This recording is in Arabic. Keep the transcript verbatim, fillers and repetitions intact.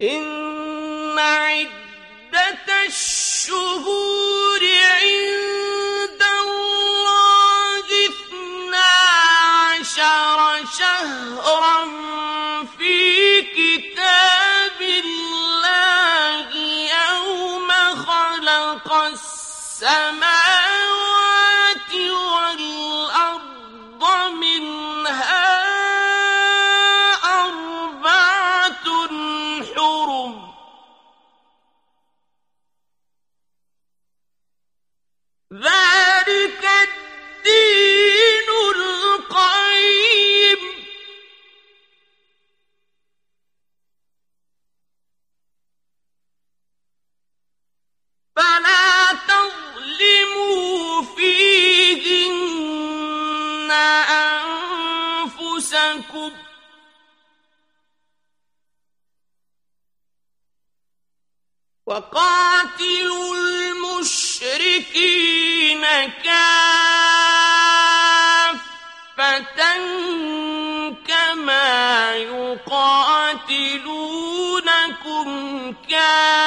إن عدة الشهور عند الله اثنا عشر شهرا في كتاب الله يوم خلق السماوات والأرض منها أربعة حرم ذلك الدين القيم فلا تظلموا فيهن أنفسكم وقاتلوا المشركين كافة كما يقاتلونكم كافة